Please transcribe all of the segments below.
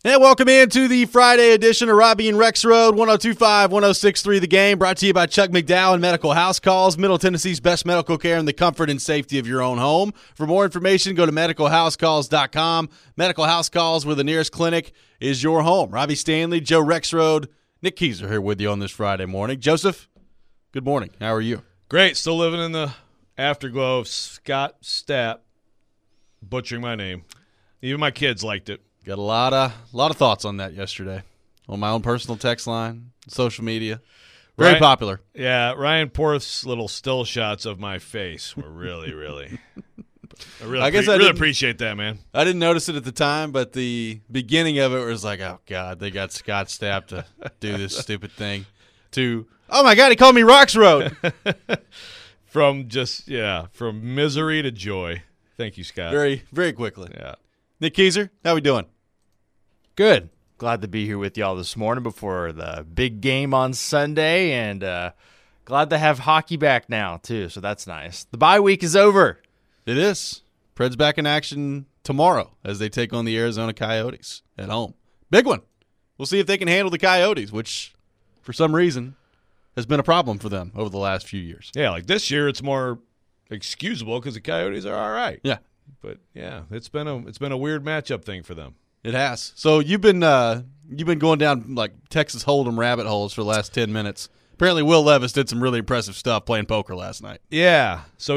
And welcome into the Friday edition of Robbie and Rex Road, 102.5, 106.3 The Game, brought to you by Chuck McDowell and Medical House Calls, Middle Tennessee's best medical care in the comfort and safety of your own home. For more information, go to medicalhousecalls.com. Medical House Calls, where the nearest clinic is your home. Robbie Stanley, Joe Rexroad, Nick Keyser here with you on this Friday morning. Joseph, good morning. How are you? Great. Still living in the afterglow of Scott Stapp butchering my name. Even my kids liked it. Got a lot of thoughts on that yesterday on my own personal text line, social media. Very popular. Yeah, Ryan Porth's little still shots of my face were really I really appreciate that, man. I didn't notice it at the time, but the beginning of it was like, oh, God, they got Scott Stapp to do this stupid thing. To, oh, my God, he called me Rocks Road. From misery to joy. Thank you, Scott. Very, very quickly. Yeah. Nick Keyser, how we doing? Good. Glad to be here with y'all this morning before the big game on Sunday, and glad to have hockey back now, too, so that's nice. The bye week is over. It is. Preds back in action tomorrow as they take on the Arizona Coyotes at home. Big one. We'll see if they can handle the Coyotes, which, for some reason, has been a problem for them over the last few years. Yeah, like this year it's more excusable because the Coyotes are all right. Yeah. But, yeah, it's been a weird matchup thing for them. It has. So you've been going down like Texas Hold'em rabbit holes for the last 10 minutes. Apparently Will Levis did some really impressive stuff playing poker last night. Yeah. So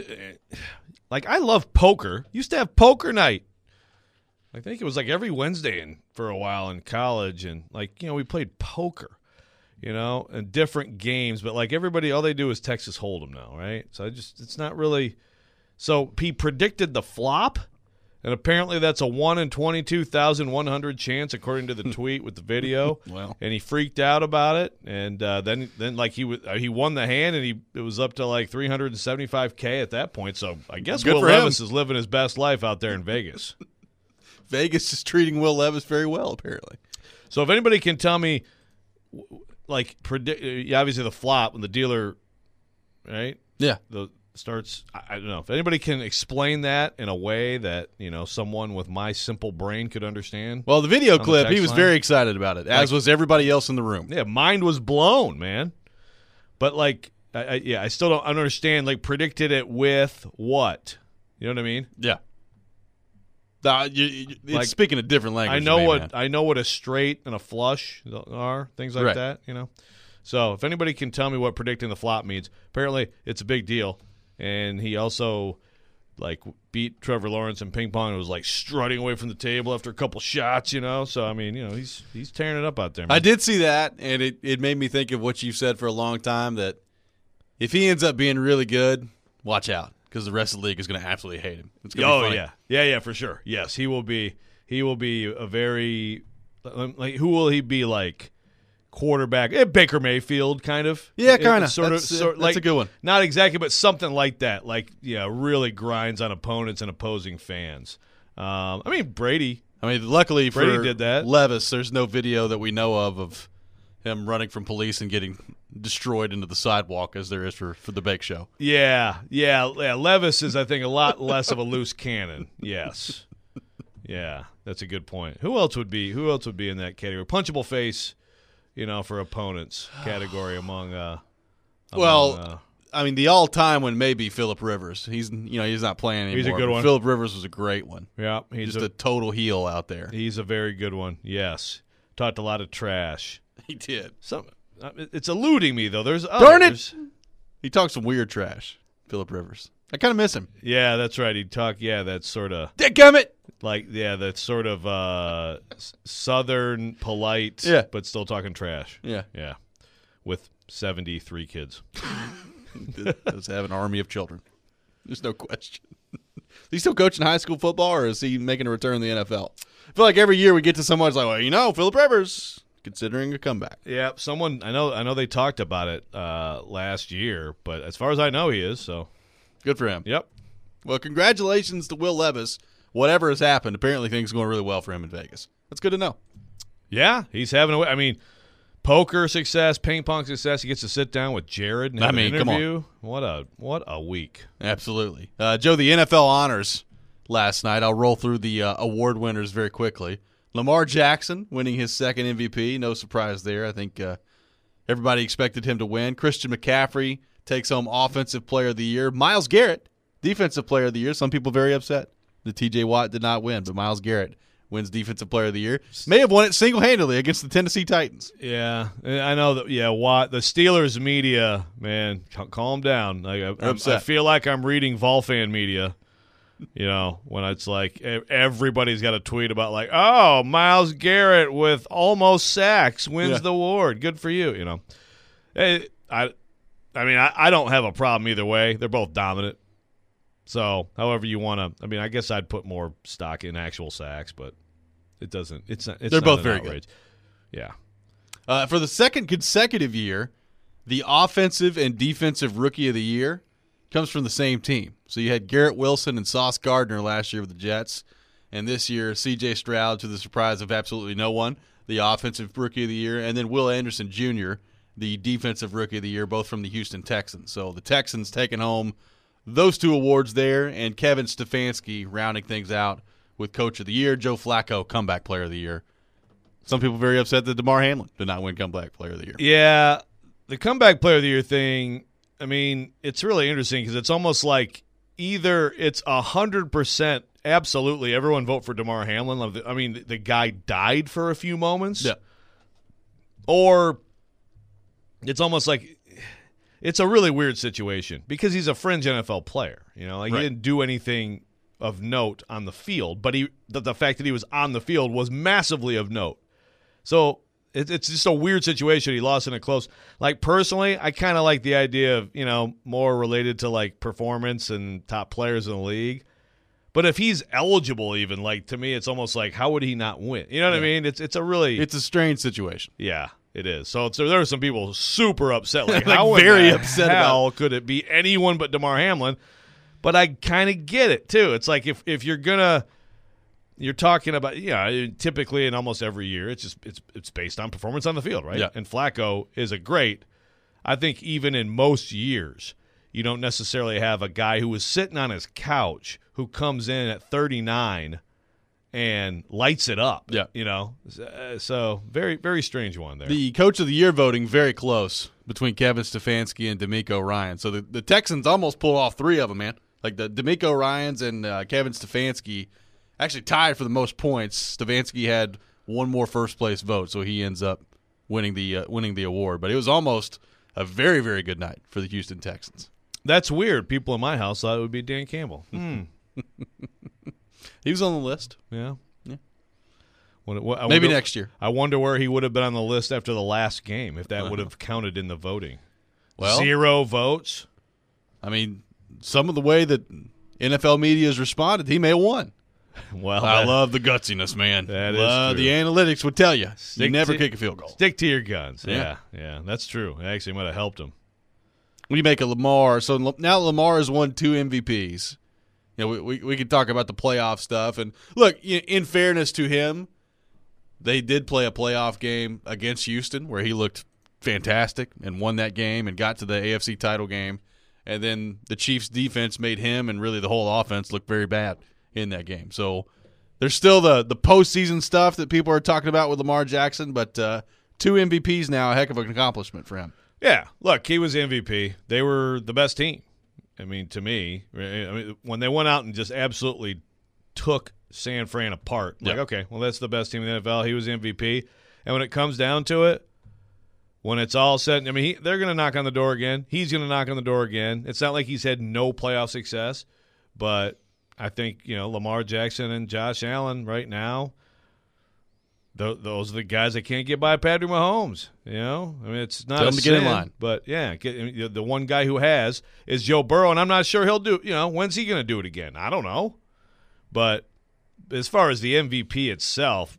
I love poker. Used to have poker night. I think it was like every Wednesday for a while in college, and we played poker, and different games. But like everybody, all they do is Texas Hold'em now, right? So it's not really. So he predicted the flop. And apparently that's a 1 in 22,100 chance, according to the tweet with the video. Wow. And he freaked out about it. And then like he won the hand, and it was up to like $375K at that point. So I guess Will Levis is living his best life out there in Vegas. Vegas is treating Will Levis very well, apparently. So if anybody can tell me, like, obviously the flop when the dealer, right? Yeah. Starts. I don't know if anybody can explain that in a way that someone with my simple brain could understand. Well, the video clip, he was very excited about it, as was everybody else in the room. Yeah, mind was blown, man. But I still don't understand. Like, predicted it with what? You know what I mean? Yeah. It's speaking a different language. I know what a straight and a flush are, things like that. So if anybody can tell me what predicting the flop means, apparently it's a big deal. And he also, beat Trevor Lawrence in ping pong and was, strutting away from the table after a couple shots, So, I mean, he's tearing it up out there, man. I did see that, and it made me think of what you've said for a long time, that if he ends up being really good, watch out, because the rest of the league is going to absolutely hate him. It's going to be funny. Yeah, for sure. Yes, he will be a very who will he be like? Quarterback, Baker Mayfield, kind of. Yeah, kind of. That's a good one. Not exactly, but something like that. Really grinds on opponents and opposing fans. Brady. Luckily Brady for did that. Levis, there's no video that we know of him running from police and getting destroyed into the sidewalk as there is for the Bake Show. Yeah. Levis is, I think, a lot less of a loose cannon. Yes. Yeah, that's a good point. Who else would be in that category? Punchable face. For opponents category among the all-time one may be Phillip Rivers. He's not playing anymore. He's a good one. Phillip Rivers was a great one. Yeah, he's just a total heel out there. He's a very good one. Yes, talked a lot of trash. He did. It's eluding me though. There's darn others. It. He talks some weird trash. Phillip Rivers. I kind of miss him. Yeah, that's right. He'd talk. Yeah, that's sort of. Dadgummit! That's sort of southern, polite, but still talking trash. Yeah. With 73 kids. Does have an army of children. There's no question. Is he still coaching high school football, or is he making a return in the NFL? I feel like every year we get to someone who's like, well, Phillip Rivers considering a comeback. Yeah, someone I know they talked about it last year, but as far as I know, he is. So good for him. Yep. Well, congratulations to Will Levis. Whatever has happened, apparently things are going really well for him in Vegas. That's good to know. Yeah, he's having poker success, ping pong success. He gets to sit down with Jared and have an interview. Come on. What a week. Absolutely. Joe, the NFL honors last night. I'll roll through the award winners very quickly. Lamar Jackson winning his second MVP. No surprise there. I think everybody expected him to win. Christian McCaffrey takes home Offensive Player of the Year. Myles Garrett, Defensive Player of the Year. Some people very upset that T.J. Watt did not win, but Myles Garrett wins Defensive Player of the Year. May have won it single-handedly against the Tennessee Titans. Yeah, I know that. Yeah, Watt, the Steelers media, man, calm down. Like, I feel like I'm reading Volfan media. You know, when it's like everybody's got a tweet about like, oh, Myles Garrett with almost sacks wins the award. Good for you. You know, I mean, I don't have a problem either way. They're both dominant. So, however you want to, I mean, I guess I'd put more stock in actual sacks, but it doesn't. It's not. They're both very outrage. Good. Yeah. For the second consecutive year, the Offensive and Defensive Rookie of the Year comes from the same team. So you had Garrett Wilson and Sauce Gardner last year with the Jets, and this year C.J. Stroud, to the surprise of absolutely no one, the Offensive Rookie of the Year, and then Will Anderson Jr., the Defensive Rookie of the Year, both from the Houston Texans. So the Texans taking home those two awards there, and Kevin Stefanski rounding things out with Coach of the Year, Joe Flacco, Comeback Player of the Year. Some people very upset that DeMar Hamlin did not win Comeback Player of the Year. Yeah, the Comeback Player of the Year thing, I mean, it's really interesting because it's almost like either it's 100% absolutely everyone vote for DeMar Hamlin. I mean, the guy died for a few moments. Yeah. Or it's almost like it's a really weird situation because he's a fringe NFL player. You know, like right. He didn't do anything of note on the field, but the fact that he was on the field was massively of note. So it's just a weird situation. He lost in a close. Like, personally, I kind of like the idea of, you know, more related to, like, performance and top players in the league. But if he's eligible even, like, to me, it's almost like, how would he not win? You know what I mean? It's a strange situation. Yeah, it is. So there are some people super upset. Like, like how very in the upset hell about could it be anyone but DeMar Hamlin? But I kind of get it, too. It's like if you're going to – you're talking about, typically in almost every year, it's based on performance on the field, right? Yeah. And Flacco is I think even in most years, you don't necessarily have a guy who was sitting on his couch who comes in at 39 and lights it up. Yeah. You know? So very, very strange one there. The Coach of the Year voting very close between Kevin Stefanski and DeMeco Ryans. So the Texans almost pulled off three of them, man. Like the DeMeco Ryans and Kevin Stefanski actually tied for the most points. Stefanski had one more first-place vote, so he ends up winning the award. But it was almost a very, very good night for the Houston Texans. That's weird. People in my house thought it would be Dan Campbell. He was on the list. Yeah. Maybe next year. I wonder where he would have been on the list after the last game, if that would have counted in the voting. Well, 0 votes. I mean, some of the way that NFL media has responded, he may have won. Well, I love the gutsiness, man. That is true. The analytics would tell you never kick a field goal. Stick to your guns. Yeah. Yeah, that's true. It actually might have helped him. When you make a Lamar, so now Lamar has won 2 MVPs. You know, we could talk about the playoff stuff. And look, in fairness to him, they did play a playoff game against Houston where he looked fantastic and won that game and got to the AFC title game. And then the Chiefs' defense made him and really the whole offense look very bad in that game. So there's still the postseason stuff that people are talking about with Lamar Jackson, but 2 MVPs now, a heck of an accomplishment for him. Yeah, look, he was MVP. They were the best team. I mean, to me, when they went out and just absolutely took San Fran apart, like, okay, well, that's the best team in the NFL. He was MVP. And when it comes down to it, when it's all said, I mean, they're going to knock on the door again. He's going to knock on the door again. It's not like he's had no playoff success, but I think, Lamar Jackson and Josh Allen right now, those are the guys that can't get by Patrick Mahomes. I mean, it's not a sin, get in line. But yeah, the one guy who has is Joe Burrow, and I'm not sure he'll do. When's he going to do it again? I don't know. But as far as the MVP itself,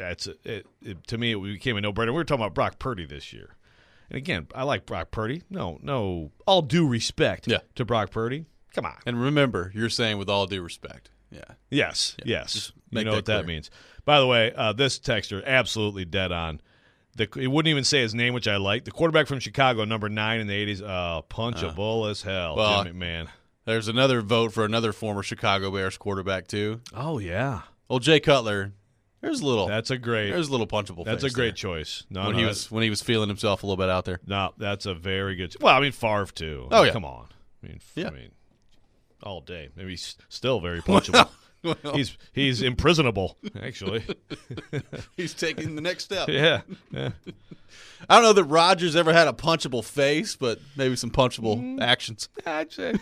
to me it became a no-brainer. We were talking about Brock Purdy this year, and again, I like Brock Purdy. No, all due respect to Brock Purdy. Come on. And remember, you're saying with all due respect. Yeah. Yes. You know what that means. By the way, this texter, absolutely dead on. He wouldn't even say his name, which I like. The quarterback from Chicago, number 9 in the 80s, punchable as hell, Jim McMahon. There's another vote for another former Chicago Bears quarterback, too. Oh, yeah. Old Jay Cutler There's a little punchable That's face a great there. choice. When he was feeling himself a little bit out there. No, that's a very good. Well, I mean Favre too. Oh, yeah. Come on. I Yeah. mean, all day. Maybe he's still very punchable. Well, He's imprisonable, actually. he's taking the next step. Yeah. I don't know that Rodgers ever had a punchable face, but maybe some punchable actions. I'd say,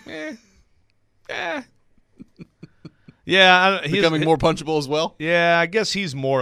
Yeah, he's Becoming more punchable as well. Yeah, I guess he's more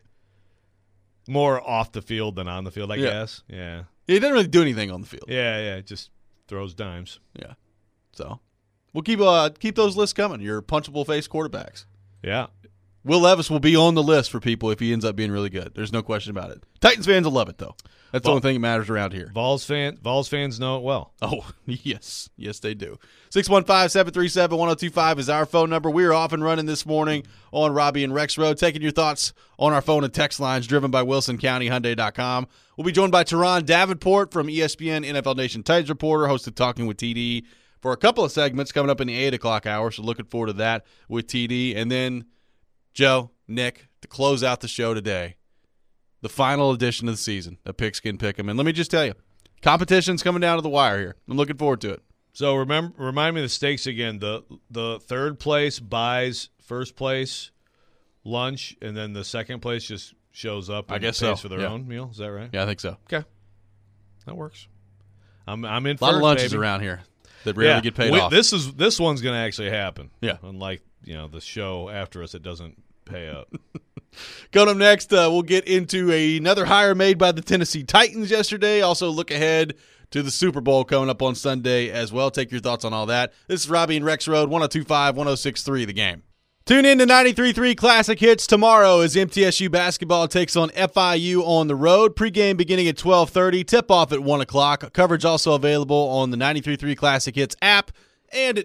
off the field than on the field, I Yeah. guess. Yeah. He didn't really do anything on the field. Yeah, just throws dimes. Yeah. So we'll keep those lists coming. Your punchable face quarterbacks. Yeah. Will Levis will be on the list for people if he ends up being really good. There's no question about it. Titans fans will love it, though. That's the only thing that matters around here. Vols fans know it well. Oh, yes. Yes, they do. 615-737-1025 is our phone number. We are off and running this morning on Robbie and Rex Road, taking your thoughts on our phone and text lines driven by WilsonCountyHyundai.com. We'll be joined by Teron Davenport from ESPN, NFL Nation Titans reporter, host of Talking with TD, for a couple of segments coming up in the 8 o'clock hour, so looking forward to that with TD. And then Joe, Nick, to close out the show today, the final edition of the season of Pigskin Pick'em. And let me just tell you, competition's coming down to the wire here. I'm looking forward to it. So remind me of the stakes again. The third place buys first place lunch, and then the second place just shows up and I guess pays so. for their Yeah. own meal. Is that right? Yeah, I think so. Okay. That works. I'm in A lot first, of lunches baby. around here that rarely get paid off. This one's going to actually happen. Yeah. Unlike the show after us, it doesn't pay up. Coming up next, we'll get into another hire made by the Tennessee Titans yesterday. Also look ahead to the Super Bowl coming up on Sunday as well. Take your thoughts on all that. This is Robbie and Rex Road, 102.5, 106.3 The Game. Tune in to 93.3 Classic Hits tomorrow as MTSU basketball takes on FIU on the road. Pregame beginning at 12:30, tip-off at 1 o'clock. Coverage also available on the 93.3 Classic Hits app and at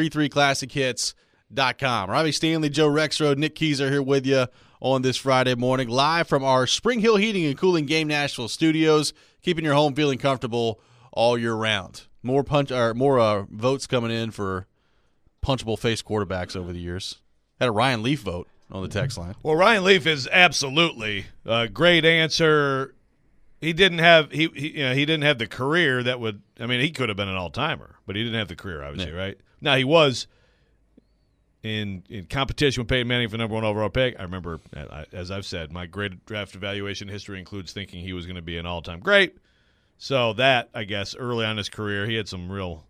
93.3classichits.com. Robbie Stanley, Joe Rexroad, Nick Keys are here with you on this Friday morning, live from our Spring Hill Heating and Cooling Game Nashville studios, keeping your home feeling comfortable all year round. More votes coming in for punchable face quarterbacks over the years. Had a Ryan Leaf vote on the text line. Well, Ryan Leaf is absolutely a great answer. He didn't have he didn't have the career that would. I mean, he could have been an all-timer, but he didn't have the career, obviously, right? Now he was in competition with Peyton Manning for number 1 overall pick. I remember, as I've said, my grade draft evaluation history includes thinking he was going to be an all-time great. So that, I guess, early on in his career, he had some real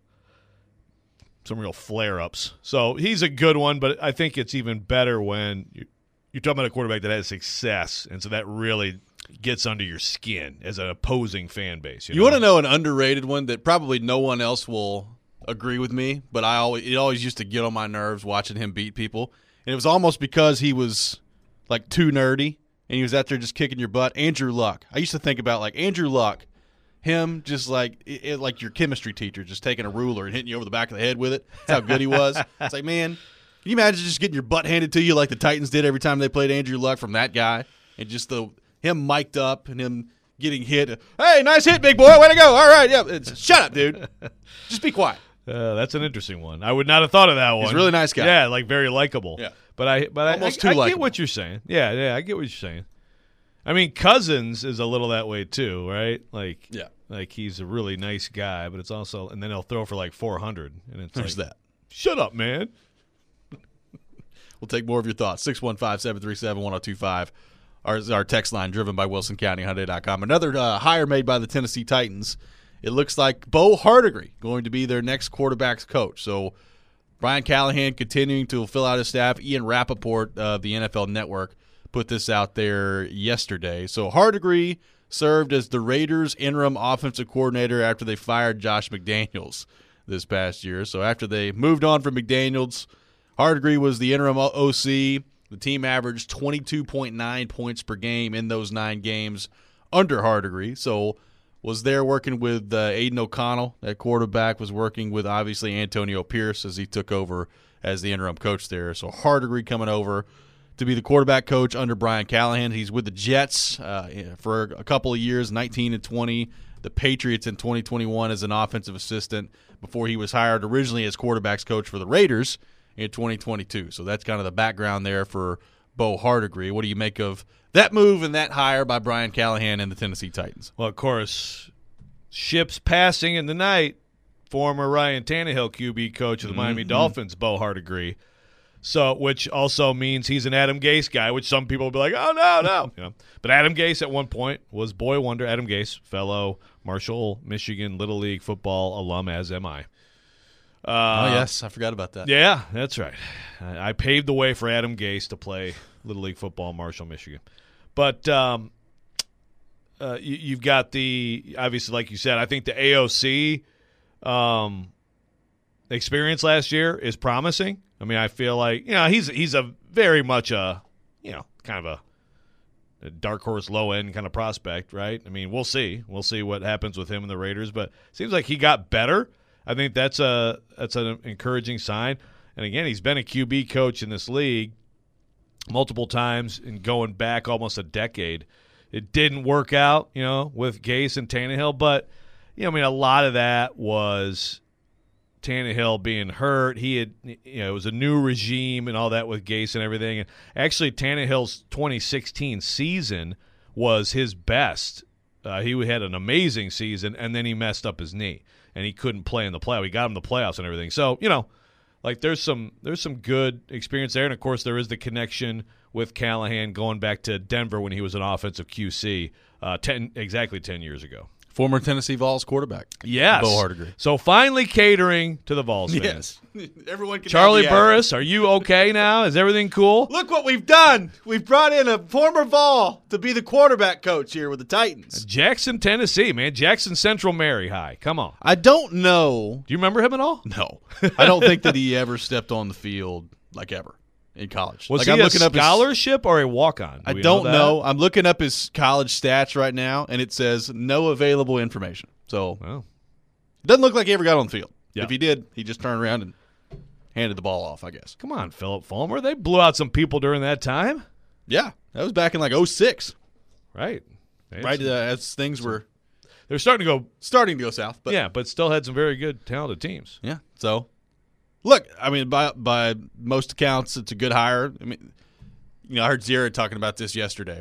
flare-ups. So he's a good one, but I think it's even better when you're talking about a quarterback that has success, and so that really gets under your skin as an opposing fan base. You want to know an underrated one that probably no one else will agree with me, but it always used to get on my nerves watching him beat people, and it was almost because he was like too nerdy, and he was out there just kicking your butt. Andrew Luck. I used to think about like Andrew Luck. Him just like like your chemistry teacher just taking a ruler and hitting you over the back of the head with it. That's how good he was. It's like, man, can you imagine just getting your butt handed to you like the Titans did every time they played Andrew Luck from that guy? And just him mic'd up and him getting hit. Hey, nice hit, big boy. Way to go. All right, yeah. Shut up, dude. Just be quiet. That's an interesting one. I would not have thought of that one. He's a really nice guy. Yeah, like very likable. Yeah. But I Almost too get likable. what you're saying. Yeah, I get what you're saying. I mean, Cousins is a little that way too, right? Like, Yeah. Like he's a really nice guy, but it's also, and then he'll throw for like 400, and it's There's like, that. Shut up, man. We'll take more of your thoughts. 615-737-1025. Our text line driven by WilsonCountyHyundai.com. Another hire made by the Tennessee Titans. It looks like Bo Hardigree going to be their next quarterback's coach. So Brian Callahan continuing to fill out his staff. Ian Rappaport of the NFL Network put this out there yesterday. So Hardigree served as the Raiders' interim offensive coordinator after they fired Josh McDaniels this past year. So after they moved on from McDaniels, Hardigree was the interim OC. The team averaged 22.9 points per game in those 9 games under Hardigree. So was there working with Aiden O'Connell. That quarterback was working with, obviously, Antonio Pierce as he took over as the interim coach there. So Hardigree coming over to be the quarterback coach under Brian Callahan. He's with the Jets for a couple of years, 19 and 20. The Patriots in 2021 as an offensive assistant before he was hired originally as quarterbacks coach for the Raiders in 2022. So that's kind of the background there for Bo Hardigree. What do you make of that move and that hire by Brian Callahan and the Tennessee Titans? Well, of course, ships passing in the night, former Ryan Tannehill QB coach of the Miami Dolphins, Bo Hardigree. So, which also means he's an Adam Gase guy, which some people will be like, oh, no. But Adam Gase at one point was boy wonder. Adam Gase, fellow Marshall, Michigan Little League football alum, as am I. Yes, I forgot about that. Yeah, that's right. I paved the way for Adam Gase to play Little League football in Marshall, Michigan. But you've got the, obviously, like you said, I think the AOC experience last year is promising. I mean, I feel like, he's a very much a, kind of a dark horse low end kind of prospect, right? I mean, we'll see. We'll see what happens with him and the Raiders, but it seems like he got better. I think that's an encouraging sign. And again, he's been a QB coach in this league multiple times and going back almost a decade. It didn't work out, with Gase and Tannehill, but a lot of that was Tannehill being hurt. He had, it was a new regime and all that with Gase and everything. And actually, Tannehill's 2016 season was his best. He had an amazing season, and then he messed up his knee, and he couldn't play in the playoffs. He got him the playoffs and everything. So, there's some good experience there. And, of course, there is the connection with Callahan going back to Denver when he was an offensive QC exactly 10 years ago. Former Tennessee Vols quarterback. Yes. Bo Hardigree. So finally catering to the Vols fans. Yes. Everyone can Charlie Burris, are you okay now? Is everything cool? Look what we've done. We've brought in a former Vol to be the quarterback coach here with the Titans. Jackson, Tennessee, man. Jackson Central Mary High. Come on. I don't know. Do you remember him at all? No. I don't think that he ever stepped on the field, ever, in college. Was he a scholarship or a walk-on? I don't know. I'm looking up his college stats right now, and it says no available information. So it doesn't look like he ever got on the field. Yeah. If he did, he just turned around and handed the ball off, I guess. Come on, Philip Fulmer. They blew out some people during that time. Yeah. That was back in 06. Right. Right as things were they're starting to go south. But but still had some very good, talented teams. Yeah. So, look, I mean, by most accounts, it's a good hire. I mean, I heard Zierra talking about this yesterday.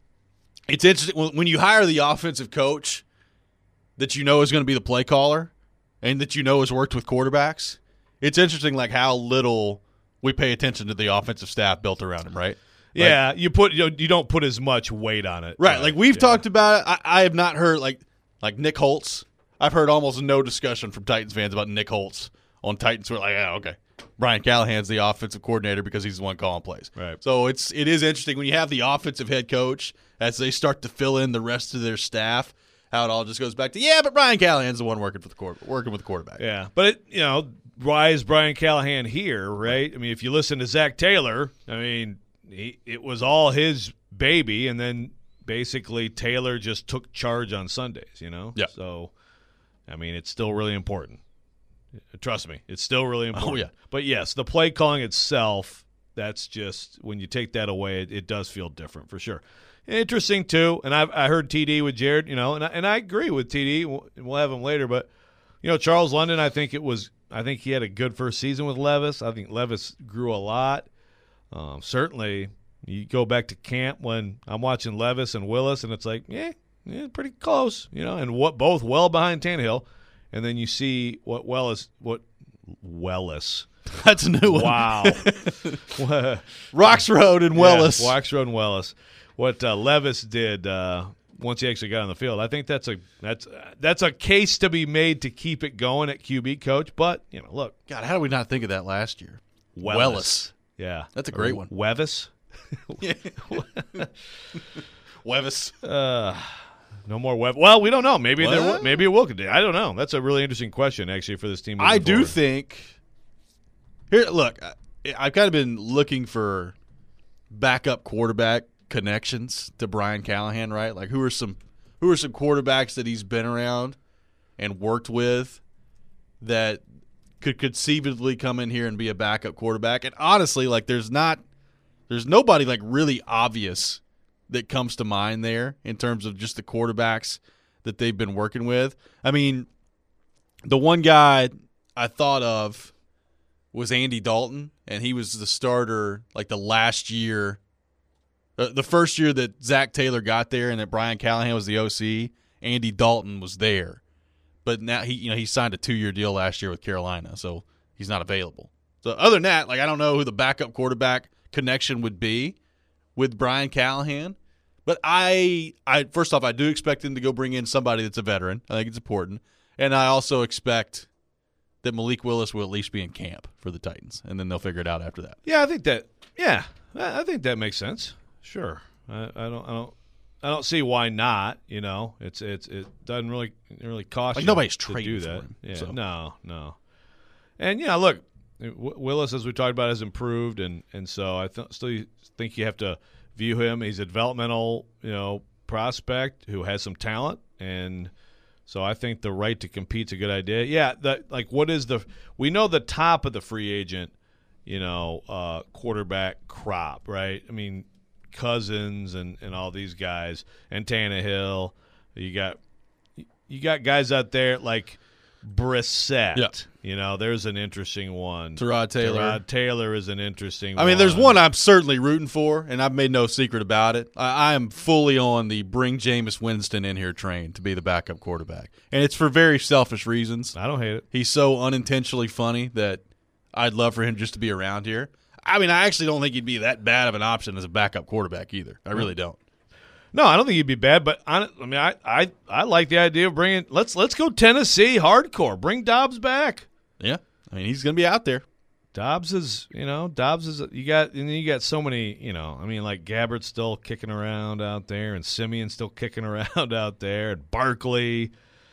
It's interesting when you hire the offensive coach that is going to be the play caller and that has worked with quarterbacks. It's interesting, how little we pay attention to the offensive staff built around him, right? Yeah, you don't put as much weight on it, right? We've talked about it. I have not heard like Nick Holtz. I've heard almost no discussion from Titans fans about Nick Holtz on Titans. We're like, yeah, okay. Brian Callahan's the offensive coordinator because he's the one calling plays. Right. So it is interesting when you have the offensive head coach as they start to fill in the rest of their staff. How it all just goes back to but Brian Callahan's the one working with the quarterback. Yeah, but why is Brian Callahan here? Right. I mean, if you listen to Zach Taylor, I mean, it was all his baby, and then basically Taylor just took charge on Sundays. Yeah. So, I mean, it's still really important. Trust me, it's still really important. Oh, yeah. But, yes, the play calling itself, that's just – when you take that away, it does feel different for sure. Interesting, too, and I heard TD with Jared, and I agree with TD. We'll have him later. But, Charles London, I think he had a good first season with Levis. I think Levis grew a lot. Certainly, you go back to camp when I'm watching Levis and Willis, and it's like, pretty close, and both well behind Tannehill. And then you see what Wellis. That's a new one. Wow. Rocks Road and Wellis. Yeah, Rocks Road and Wellis. What Levis did once he actually got on the field. I think that's a case to be made to keep it going at QB coach. But, look. God, how did we not think of that last year? Wellis. Yeah. That's a great one. Wevis. Wevis. No more Web. Well, we don't know. Maybe maybe it will continue. I don't know. That's a really interesting question, actually, for this team. I do forward. think. Here, look, I've kind of been looking for backup quarterback connections to Brian Callahan, right? Like, who are some quarterbacks that he's been around and worked with that could conceivably come in here and be a backup quarterback? And honestly, there's nobody really obvious that comes to mind there in terms of just the quarterbacks that they've been working with. I mean, the one guy I thought of was Andy Dalton, and he was the starter the last year The first year that Zach Taylor got there and that Brian Callahan was the OC, Andy Dalton was there. But now he signed a 2-year deal last year with Carolina, so he's not available. So other than that, I don't know who the backup quarterback connection would be with Brian Callahan. But I first off, I do expect him to go bring in somebody that's a veteran. I think it's important. And I also expect that Malik Willis will at least be in camp for the Titans, and then they'll figure it out after that. Yeah, I think that makes sense. Sure. I don't see why not. It doesn't really cost you nobody's to trading do for that. him, Yeah, so. No. And look, Willis, as we talked about, has improved, and so I still think you have to view him. He's a developmental prospect who has some talent, and so I think the right to compete's a good idea. Yeah, we know the top of the free agent quarterback crop, right? I mean, Cousins and all these guys, and Tannehill. You got guys out there like Brissett. Yeah. There's an interesting one. Tyrod Taylor. Tyrod Taylor is an interesting one. I mean, there's one I'm certainly rooting for, and I've made no secret about it. I am fully on the bring Jameis Winston in here train to be the backup quarterback. And it's for very selfish reasons. I don't hate it. He's so unintentionally funny that I'd love for him just to be around here. I mean, I actually don't think he'd be that bad of an option as a backup quarterback either. I really don't. No, I don't think he'd be bad, but I like the idea of bringing. Let's go Tennessee hardcore. Bring Dobbs back. Yeah, I mean he's going to be out there. Dobbs is you got so many. Like Gabbert's still kicking around out there, and Simeon's still kicking around out there, and Barkley,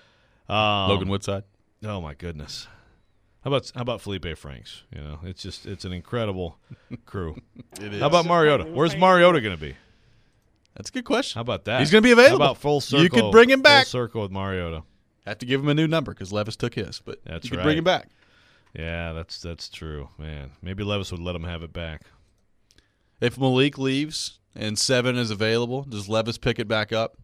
Logan Woodside. Oh my goodness. How about Felipe Franks? It's an incredible crew. It is. How about Mariota? Where's Mariota going to be? That's a good question. How about that? He's going to be available. How about full circle? You could bring him back. Full circle with Mariota. Have to give him a new number because Levis took his, but That's you could right. bring him back. Yeah, that's true, man. Maybe Levis would let him have it back. If Malik leaves and 7 is available, does Levis pick it back up?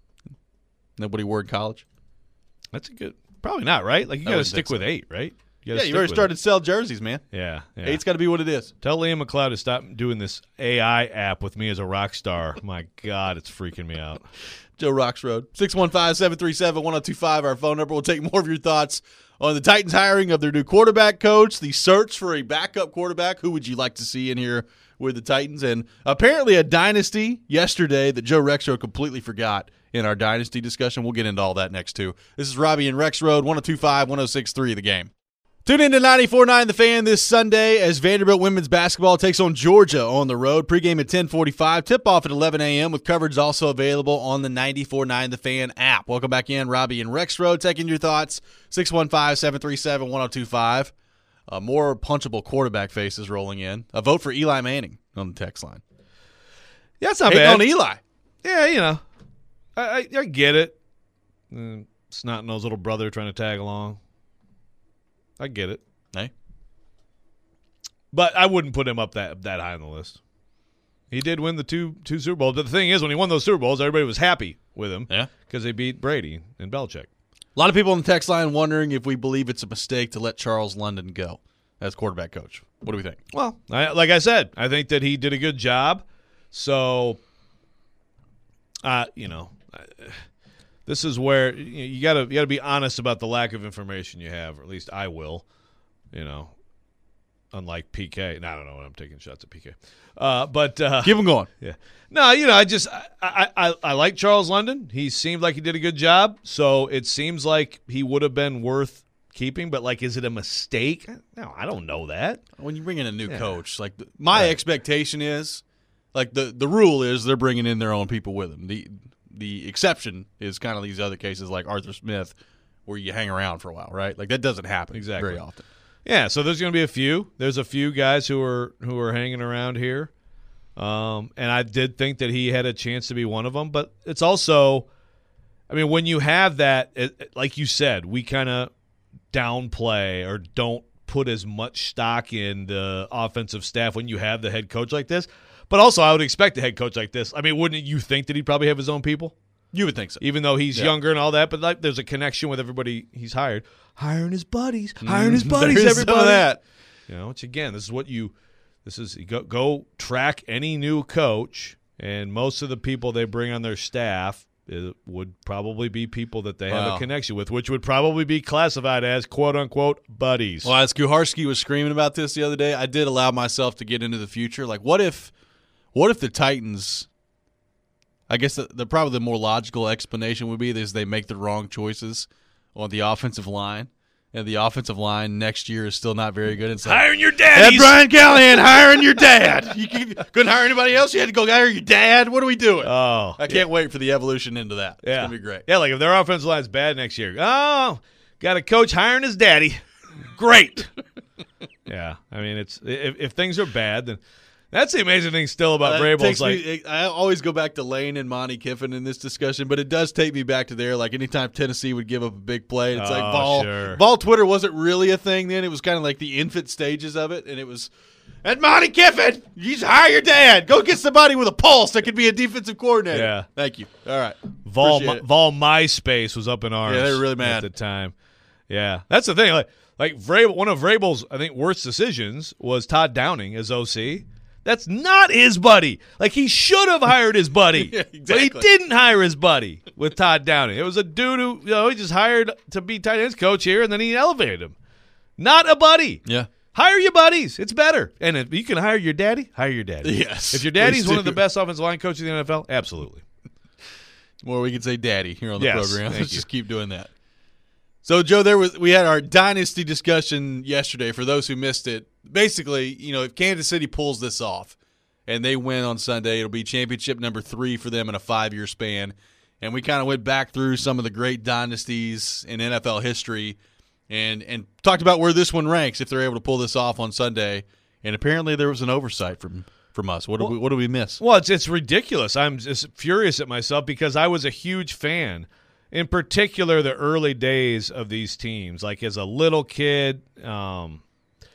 Nobody word college? That's a good. Probably not, right? Like you got to wouldn't stick think with 8, right? You've already started to sell jerseys, man. Yeah. 8's got to be what it is. Tell Liam McLeod to stop doing this AI app with me as a rock star. My God, it's freaking me out. Joe Rocks Road. 615-737-1025, our phone number. We'll take more of your thoughts on the Titans hiring of their new quarterback coach, the search for a backup quarterback. Who would you like to see in here with the Titans? And apparently a dynasty yesterday that Joe Rexroad completely forgot in our dynasty discussion. We'll get into all that next, too. This is Robbie and Rex Road, 102.5-106.3 The Game. Tune in to 94.9 The Fan this Sunday as Vanderbilt women's basketball takes on Georgia on the road. Pregame at 10:45, tip-off at 11 a.m. with coverage also available on the 94.9 The Fan app. Welcome back in, Robbie and Rex Road. Taking your thoughts, 615-737-1025. More punchable quarterback faces rolling in. A vote for Eli Manning on the text line. Yeah, it's not Hating bad. on Eli. Yeah, I get it. Snot-nosed little brother trying to tag along. I get it. Hey. But I wouldn't put him up that high on the list. He did win the two Super Bowls. But the thing is, when he won those Super Bowls, everybody was happy with him. Yeah. Because they beat Brady and Belichick. A lot of people on the text line wondering if we believe it's a mistake to let Charles London go as quarterback coach. What do we think? Well, like I said, I think that he did a good job. So, this is where you gotta be honest about the lack of information you have, or at least I will. Unlike PK. No, I don't know when I'm taking shots at PK. But Keep him going. yeah. No, I like Charles London. He seemed like he did a good job. So it seems like he would have been worth keeping. But is it a mistake? No, I don't know that. When you bring in a new coach, my expectation is, the rule is they're bringing in their own people with them. The exception is kind of these other cases like Arthur Smith, where you hang around for a while, right? That doesn't happen very often. Yeah, so there's going to be a few. There's a few guys who are hanging around here, and I did think that he had a chance to be one of them. But it's also, when you have that, like you said, we kind of downplay or don't put as much stock in the offensive staff when you have the head coach like this. But also, I would expect a head coach like this. Wouldn't you think that he'd probably have his own people? You would think so. Even though he's younger and all that, but there's a connection with everybody he's hired. Hiring his buddies, There's everybody. some of that. Which again, this is go track any new coach And most of the people they bring on their staff would probably be people that they have a connection with, which would probably be classified as quote-unquote buddies. Well, as Kuharski was screaming about this the other day, I did allow myself to get into the future. Like, what if the Titans – I guess probably the more logical explanation would be is they make the wrong choices on the offensive line, and the offensive line next year is still not very good. It's like, hiring your daddies. Brian Callahan hiring your dad. You couldn't hire anybody else. You had to go hire your dad. What are we doing? Oh, I can't wait for the evolution into that. It's yeah. going to be great. Yeah, like if their offensive line's bad next year, got a coach hiring his daddy. Great. Yeah, I mean, it's if things are bad, then that's the amazing thing still about Vrabel. I always go back to Lane and Monty Kiffin in this discussion, but it does take me back to there. Like anytime Tennessee would give up a big play, it's like ball Twitter wasn't really a thing then. It was kind of like the infant stages of it, and it was, and Monty Kiffin, you just hire your dad. Go get somebody with a pulse that could be a defensive coordinator. Yeah. Thank you. All right. Vol MySpace was up in arms. Yeah, they were really mad at the time. Yeah, that's the thing. Like Vrabel, one of Vrabel's, I think, worst decisions was Todd Downing as OC. That's not his buddy. Like, he should have hired his buddy. Yeah, exactly. But he didn't hire his buddy with Todd Downing. It was a dude who, he just hired to be tight ends coach here, and then he elevated him. Not a buddy. Yeah. Hire your buddies. It's better. And if you can hire your daddy, hire your daddy. Yes. If your daddy's one of the best offensive line coaches in the NFL, absolutely. More we can say daddy here on the program. Let's just keep doing that. So, Joe, we had our dynasty discussion yesterday. For those who missed it, basically, if Kansas City pulls this off and they win on Sunday, it'll be championship number 3 for them in a 5-year span. And we kind of went back through some of the great dynasties in NFL history and talked about where this one ranks if they're able to pull this off on Sunday. And apparently there was an oversight from us. What do we miss? Well, it's ridiculous. I'm just furious at myself because I was a huge fan. In particular, the early days of these teams, like as a little kid, one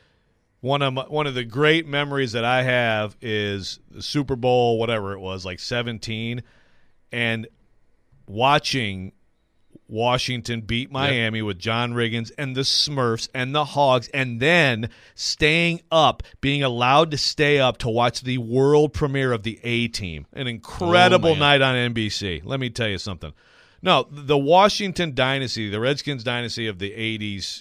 of the great memories that I have is the Super Bowl, whatever it was, like 17, and watching Washington beat Miami with John Riggins and the Smurfs and the Hogs, and then staying up, being allowed to stay up to watch the world premiere of the A-Team. An incredible night on NBC. Let me tell you something. No, the Washington dynasty, the Redskins dynasty of the 80s,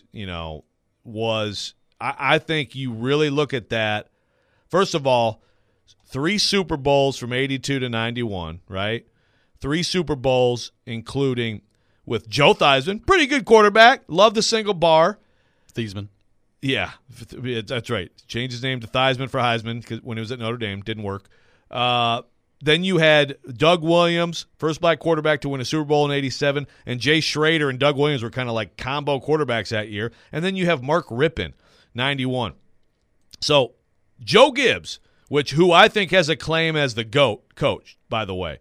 was – I think you really look at that. First of all, 3 Super Bowls from 82 to 91, right? 3 Super Bowls, including with Joe Theismann, pretty good quarterback, loved the single bar. Theismann. Yeah, that's right. Changed his name to Theismann for Heisman when he was at Notre Dame. Didn't work. Then you had Doug Williams, first black quarterback to win a Super Bowl in 87, and Jay Schrader and Doug Williams were kind of like combo quarterbacks that year. And then you have Mark Rippon, 91. So Joe Gibbs, who I think has a claim as the GOAT coach, by the way,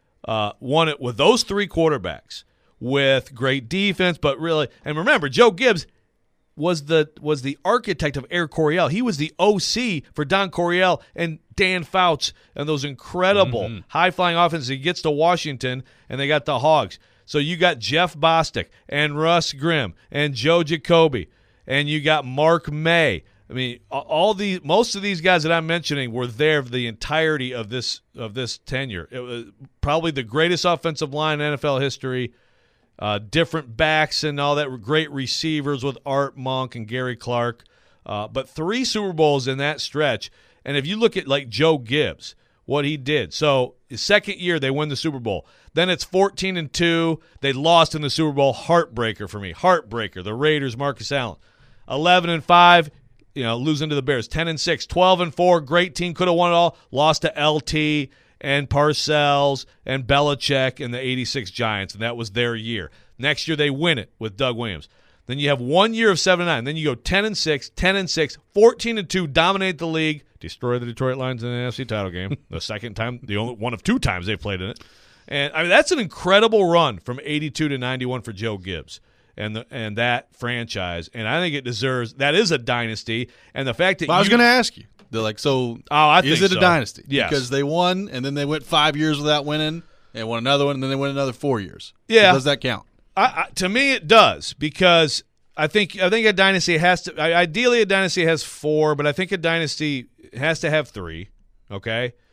won it with those 3 quarterbacks with great defense, but really – and remember, Joe Gibbs was the architect of Air Coryell. He was the OC for Don Coryell and Dan Fouts and those incredible high-flying offenses. He gets to Washington, and they got the Hogs. So you got Jeff Bostic and Russ Grimm and Joe Jacoby, and you got Mark May. I mean, most of these guys that I'm mentioning were there for the entirety of this tenure. It was probably the greatest offensive line in NFL history. Different backs and all that, great receivers with Art Monk and Gary Clark. But 3 Super Bowls in that stretch. And if you look at like Joe Gibbs, what he did. So his second year, they win the Super Bowl. Then it's 14-2. They lost in the Super Bowl. Heartbreaker for me. Heartbreaker. The Raiders, Marcus Allen. 11-5, losing to the Bears. 10-6. 12-4. Great team. Could have won it all. Lost to LT and Parcells and Belichick and the 86 Giants, and that was their year. Next year, they win it with Doug Williams. Then you have 1 year of 7-9. Then you go 10-6, 10-6, 14-2, dominate the league, destroy the Detroit Lions in the NFC title game. The second time, the only one of 2 times they've played in it. And I mean, that's an incredible run from 82 to 91 for Joe Gibbs and that franchise. And I think it deserves – that is a dynasty. And the fact that I was going to ask you. They're like, is it a dynasty? Yes. Because they won, and then they went 5 years without winning, and won another one, and then they won another 4 years. Yeah. So does that count? To me, it does, because I think a dynasty has to – ideally a dynasty has 4, but I think a dynasty has to have 3, okay?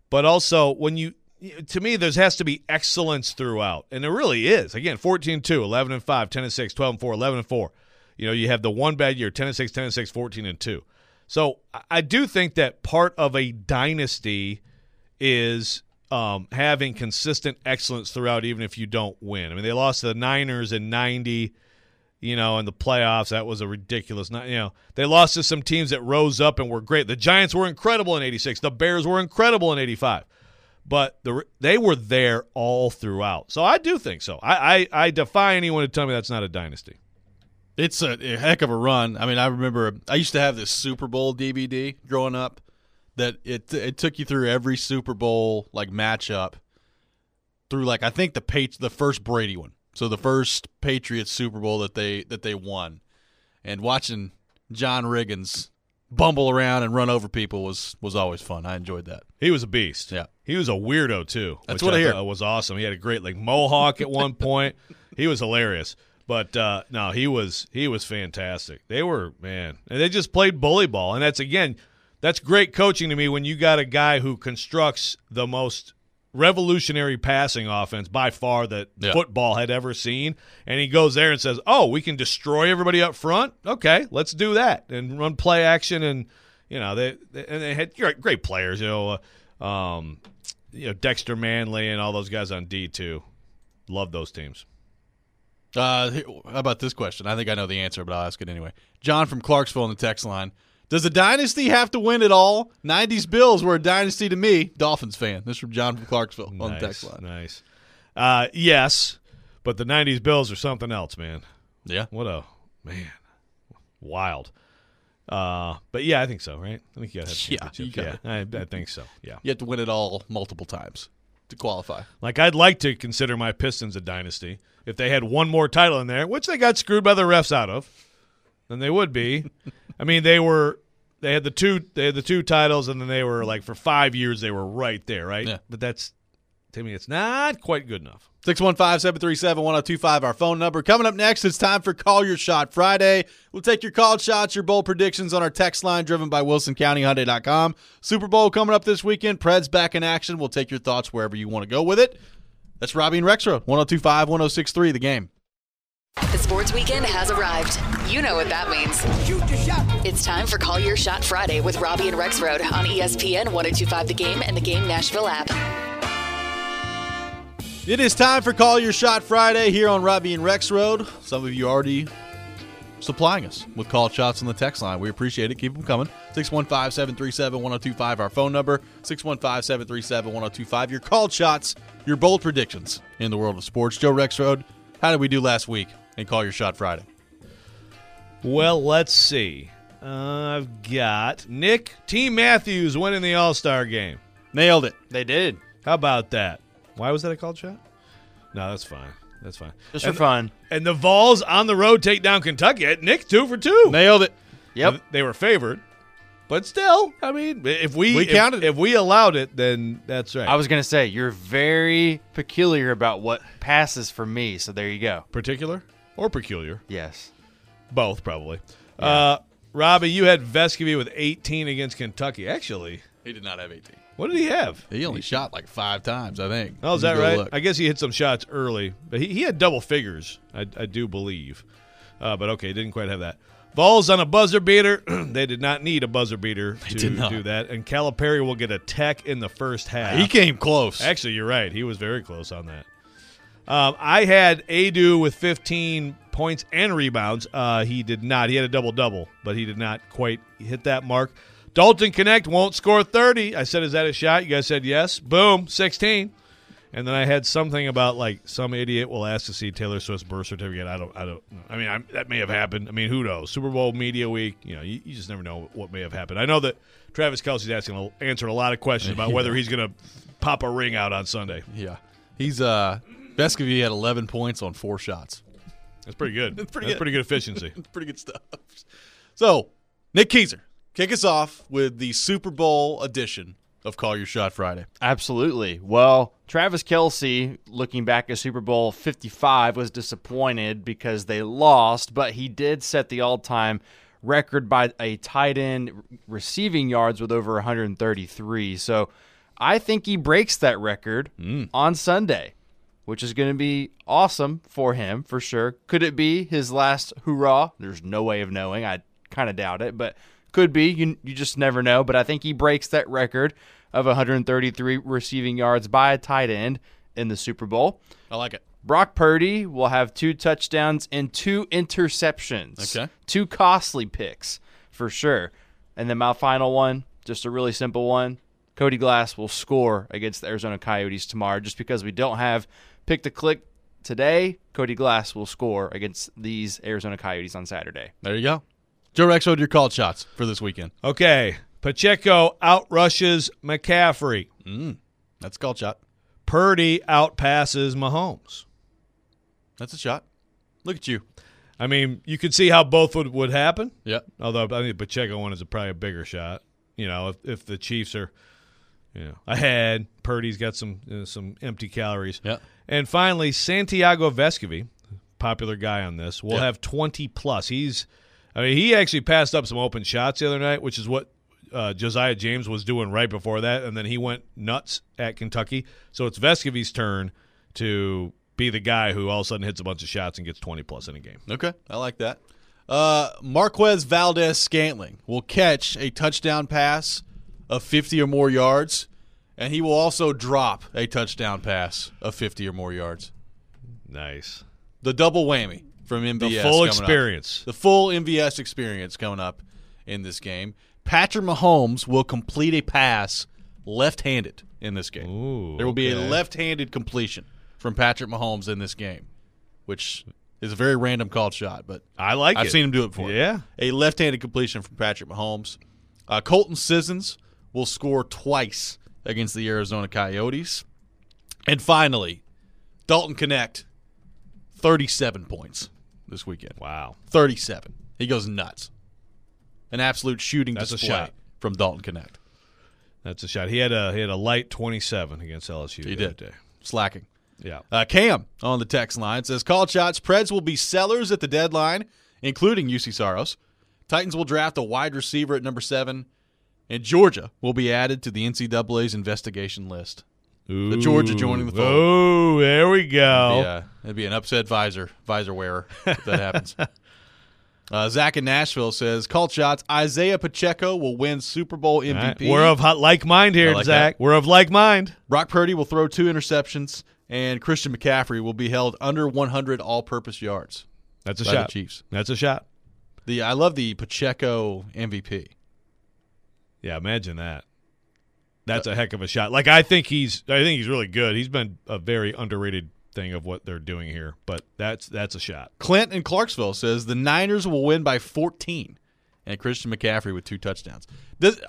But also, to me, there has to be excellence throughout, and there really is. Again, 14-2, 11-5, 10-6, 12-4, 11-4. You have the one bad year, 10-6, 10-6, 14-2. So I do think that part of a dynasty is having consistent excellence throughout, even if you don't win. I mean, they lost to the Niners in 90. In the playoffs, that was a ridiculous. They lost to some teams that rose up and were great. The Giants were incredible in 86. The Bears were incredible in 85. But they were there all throughout. So I do think so. I defy anyone to tell me that's not a dynasty. It's a heck of a run. I mean, I remember I used to have this Super Bowl DVD growing up that it took you through every Super Bowl matchup through I think the first Brady one. So the first Patriots Super Bowl that they won, and watching John Riggins bumble around and run over people was always fun. I enjoyed that. He was a beast. Yeah, he was a weirdo too. That's what I hear. Was awesome. He had a great mohawk at one point. He was hilarious. But no, he was fantastic. They were, man, and they just played bully ball, and that's great coaching to me when you got a guy who constructs the most revolutionary passing offense by far that football had ever seen, and he goes there and says, "Oh, we can destroy everybody up front. Okay, let's do that and run play action." And they had great players, Dexter Manley and all those guys on D2. Love those teams. How about this question? I think I know the answer, but I'll ask it anyway. John from Clarksville on the text line. Does a dynasty have to win it all? 90s Bills were a dynasty to me. Dolphins fan. This is from John from Clarksville on the text line. Nice. Yes, but the 90s Bills are something else, man. Yeah. Wild. But yeah, I think so, right? I think you got to have championships. Yeah, I think so, yeah. You have to win it all multiple times to qualify. I'd like to consider my Pistons a dynasty. If they had one more title in there, which they got screwed by the refs out of, then they would be. I mean, they had the two titles, and then they were for 5 years they were right there, right? Yeah. But to me, it's not quite good enough. 615-737-1025, our phone number. Coming up next, it's time for Call Your Shot Friday. We'll take your called shots, your bold predictions on our text line driven by WilsonCountyHyundai.com. Super Bowl coming up this weekend. Preds back in action. We'll take your thoughts wherever you want to go with it. That's Robbie and Rexroad, 102.5, 106.3, The Game. The sports weekend has arrived. You know what that means. Shoot your shot. It's time for Call Your Shot Friday with Robbie and Rexroad on ESPN 102.5 The Game and The Game Nashville app. It is time for Call Your Shot Friday here on Robbie and Rexroad. Some of you already supplying us with called shots on the text line. We appreciate it. Keep them coming. 615-737-1025, our phone number. 615-737-1025. Your called shots, your bold predictions in the world of sports. Joe Rexroad, how did we do last week in Call Your Shot Friday? Well, let's see. I've got Nick T. Matthews winning the All-Star game. Nailed it. They did. How about that? Why was that a called shot? No, that's fine. That's fine. Just for fun. And the Vols on the road take down Kentucky. Nick 2 for 2. Nailed it. Yep. They were favored. But still, I mean, if we counted it. If we allowed it, then that's right. I was going to say, you're very peculiar about what passes for me, so there you go. Particular or peculiar? Yes. Both, probably. Yeah. Robbie, you had Vescovy with 18 against Kentucky. Actually, he did not have 18. What did he have? He only shot 5 times, I think. Oh, is that right? Look. I guess he hit some shots early. But he had double figures, I do believe. But okay, didn't quite have that. Vols on a buzzer beater. They did not need a buzzer beater to do that. And Calipari will get a tech in the first half. He came close. Actually, you're right. He was very close on that. I had Adu with 15 points and rebounds. He did not. He had a double-double, but he did not quite hit that mark. Dalton Connect won't score 30. I said, is that a shot? You guys said yes. Boom, 16. And then I had something about some idiot will ask to see Taylor Swift's birth certificate. I don't know. I mean, that may have happened. I mean, who knows? Super Bowl media week. You just never know what may have happened. I know that Travis Kelce's answered a lot of questions about whether he's going to pop a ring out on Sunday. Yeah, he's Vescovy had 11 points on 4 shots. That's pretty good. That's pretty good efficiency. It's pretty good stuff. So, Nick Keiser, kick us off with the Super Bowl edition of Call Your Shot Friday. Absolutely. Well, Travis Kelce, looking back at Super Bowl 55, was disappointed because they lost, but he did set the all-time record by a tight end receiving yards with over 133. So I think he breaks that record on Sunday, which is going to be awesome for him for sure. Could it be his last hurrah? There's no way of knowing. I kind of doubt it, but could be. You just never know. But I think he breaks that record of 133 receiving yards by a tight end in the Super Bowl. I like it. Brock Purdy will have 2 touchdowns and 2 interceptions. Okay. 2 costly picks for sure. And then my final one, just a really simple one. Cody Glass will score against the Arizona Coyotes tomorrow. Just because we don't have Pick the Click today, Cody Glass will score against these Arizona Coyotes on Saturday. There you go. Joe Rexrode, your called shots for this weekend. Okay. Pacheco outrushes McCaffrey. That's a called shot. Purdy outpasses Mahomes. That's a shot. Look at you. I mean, you could see how both would happen. Yeah. Although I think the Pacheco one is probably a bigger shot. You know, if the Chiefs are, ahead, Purdy's got some empty calories. Yeah. And finally, Santiago Vescovi, popular guy on this, will have 20 plus. He actually passed up some open shots the other night, which is what Josiah James was doing right before that, and then he went nuts at Kentucky. So it's Vescovi's turn to be the guy who all of a sudden hits a bunch of shots and gets 20 plus in a game. Okay, I like that. Marquez Valdez-Scantling will catch a touchdown pass of 50 or more yards, and he will also drop a touchdown pass of 50 or more yards. Nice. The double whammy from MVS. The full experience. The full MVS experience coming up in this game. Patrick Mahomes will complete a pass left-handed in this game. Ooh, there will be a left-handed completion from Patrick Mahomes in this game, which is a very random called shot, but I like it. I've seen him do it before. Yeah. A left-handed completion from Patrick Mahomes. Colton Sissons will score twice against the Arizona Coyotes. And finally, Dalton Knecht, 37 points this weekend. Wow. 37. He goes nuts. An absolute shooting That's display a shot from Dalton Knecht. That's a shot. He had a light 27 against LSU. He the other did. day. Slacking. Yeah. Cam on the text line says, called shots. Preds will be sellers at the deadline, including UC Saros. Titans will draft a wide receiver at number 7. And Georgia will be added to the NCAA's investigation list. Ooh. The Georgia joining the fold. Oh, there we go. It'd be an upset visor wearer if that happens. Zach in Nashville says, called shots. Isaiah Pacheco will win Super Bowl MVP. Right. We're of like mind here, like Zach. that. We're of like mind. Brock Purdy will throw 2 interceptions, and Christian McCaffrey will be held under 100 all-purpose yards. That's a by shot. The Chiefs. That's a shot. I love the Pacheco MVP. Yeah, imagine that. That's a heck of a shot. Like I think he's really good. He's been a very underrated thing of what they're doing here, but that's a shot. Clint in Clarksville says the Niners will win by 14, and Christian McCaffrey with 2 touchdowns. It's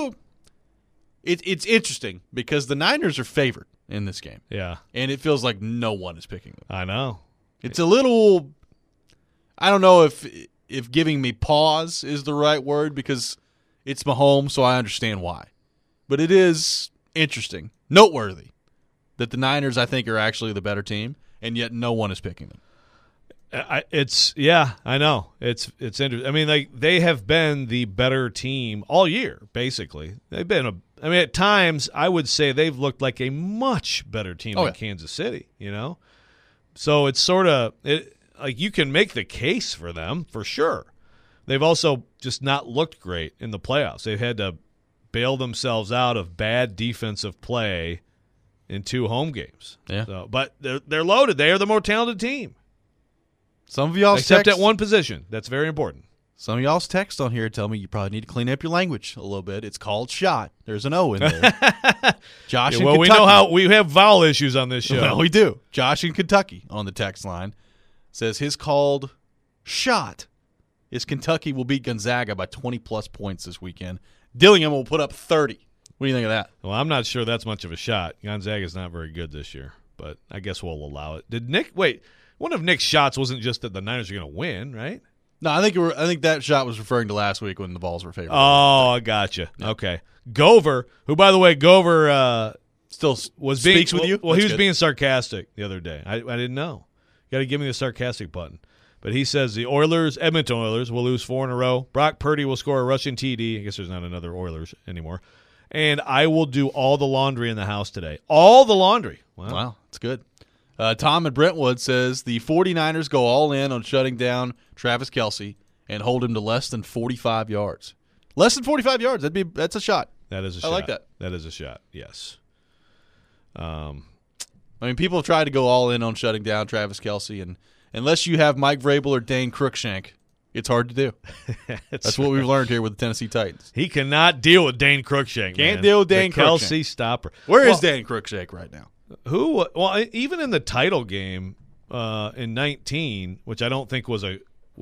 interesting because the Niners are favored in this game. Yeah. And it feels like no one is picking them. I know. It's a little – I don't know if giving me pause is the right word because it's Mahomes, so I understand why. But it is interesting, noteworthy, that the Niners, I think, are actually the better team, and yet no one is picking them. I know. It's interesting. I mean, like they have been the better team all year, basically. They've been at times I would say they've looked like a much better team than Kansas City, So it's sort of like you can make the case for them for sure. They've also just not looked great in the playoffs. They've had to bail themselves out of bad defensive play in 2 home games. Yeah. So, but they're loaded. They are the more talented team. Some of y'all's except text, at one position. That's very important. Some of y'all's text on here tell me you probably need to clean up your language a little bit. It's called shot. There's an O in there. Josh in Kentucky. We know how we have vowel issues on this show. Well, we do. Josh in Kentucky on the text line says his called shot is Kentucky will beat Gonzaga by 20-plus points this weekend. Dillingham will put up 30. What do you think of that? Well, I'm not sure that's much of a shot. Gonzaga's not very good this year, but I guess we'll allow it. One of Nick's shots wasn't just that the Niners are going to win, right? No, I think that shot was referring to last week when the balls were favored. Oh, I gotcha. Yeah. Okay. Gover, who, by the way, still speaks with you? Well, he was being sarcastic the other day. I didn't know. You got to give me the sarcastic button. But he says the Edmonton Oilers, will lose 4 in a row. Brock Purdy will score a rushing TD. I guess there's not another Oilers anymore. and I will do all the laundry in the house today. All the laundry. Wow, that's good. Tom in Brentwood says the 49ers go all in on shutting down Travis Kelce and hold him to less than 45 yards. Less than 45 yards. That's a shot. That is a shot. I like that. That is a shot, yes. I mean, people have tried to go all in on shutting down Travis Kelce, and unless you have Mike Vrabel or Dane Cruikshank, it's hard to do. That's what we've learned here with the Tennessee Titans. He cannot deal with Dane Cruikshank. Can't deal with Dane Cruikshank. Kelce stopper. Where is Dane Cruikshank right now? Who? Well, even in the title game in 19, which I don't think was a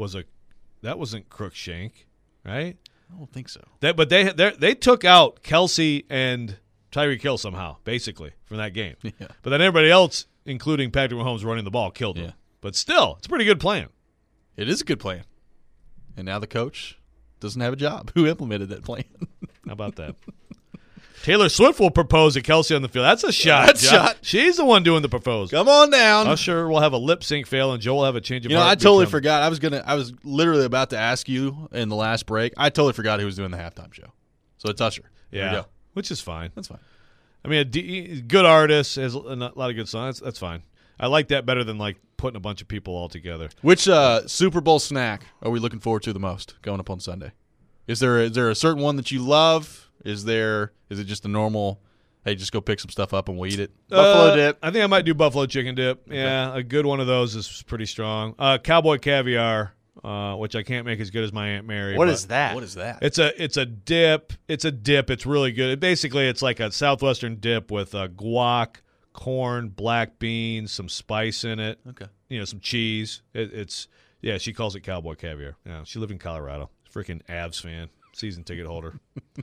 that wasn't Cruikshank, right? I don't think so. But they took out Kelce and Tyreek Hill somehow, basically, from that game. Yeah. But then everybody else, including Patrick Mahomes running the ball, killed him. Yeah. But still, it's a pretty good plan. It is a good plan. And now the coach doesn't have a job. Who implemented that plan? How about that? Taylor Swift will propose to Kelce on the field. That's a shot. That's a shot. She's the one doing the proposal. Come on down. Usher will have a lip sync fail, and Joe will have a change of heart. I totally forgot. I was literally about to ask you in the last break. I totally forgot who was doing the halftime show. So it's Usher. There we Yeah, go. which is fine. That's fine. I mean, a good artist has a lot of good songs. That's fine. I like that better than like putting a bunch of people all together. Which Super Bowl snack are we looking forward to the most going up on Sunday? Is there a certain one that you love? Is it just a normal? Hey, just go pick some stuff up and we'll eat it. Buffalo dip. I think I might do buffalo chicken dip. Okay. Yeah, a good one of those is pretty strong. Cowboy caviar, which I can't make as good as my Aunt Mary. What is that? What is that? It's a dip. It's a dip. It's really good. Basically, it's like a southwestern dip with guac, corn, black beans, some spice in it. Okay. Some cheese. She calls it cowboy caviar. Yeah, she lived in Colorado. Freaking Avs fan, season ticket holder.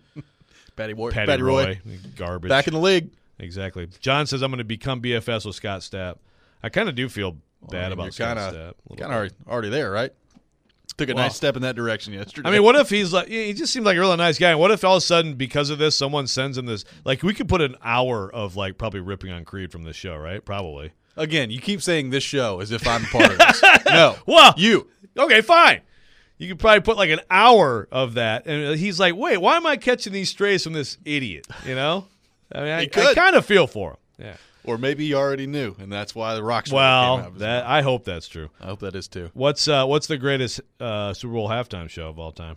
Patty Roy. Garbage. Back in the league. Exactly. John says I'm going to become BFS with Scott Stapp. I kind of do feel bad about Scott Stapp. Kind of already there, right? Took a nice step in that direction yesterday. I mean, what if he's like, he just seems like a really nice guy. What if all of a sudden, because of this, someone sends him this? Like, we could put an hour of like probably ripping on Creed from this show, right? Probably. Again, you keep saying this show as if I'm part of this. No. Well, you. Okay, fine. You could probably put like an hour of that, and he's like, "Wait, why am I catching these strays from this idiot?" I mean, I kind of feel for him. Yeah. Or maybe you already knew, and that's why the Rock came out. I hope that's true. I hope that is too. What's the greatest Super Bowl halftime show of all time?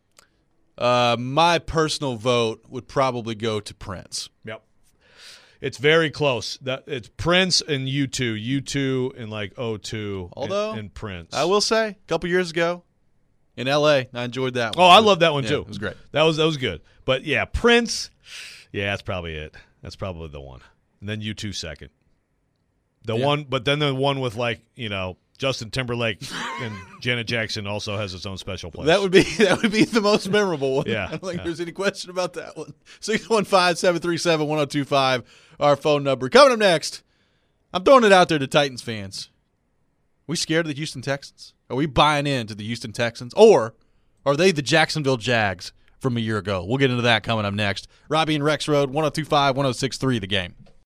My personal vote would probably go to Prince. Yep. It's very close. It's Prince and U2. U2 in like 02. Although, and Prince. I will say, a couple years ago in L.A., I enjoyed that one. Oh, I love that one too. It was great. That was good. But yeah, Prince, that's probably it. That's probably the one. And then U2 second. But then the one with like, Justin Timberlake and Janet Jackson also has its own special place. That would be the most memorable one. Yeah. I don't think there's any question about that one. 615-737-1025, our phone number. Coming up next, I'm throwing it out there to Titans fans. We scared of the Houston Texans? Are we buying into the Houston Texans? Or are they the Jacksonville Jags from a year ago? We'll get into that coming up next. Robbie and Rex Road, 102.5, 106.3 The Game.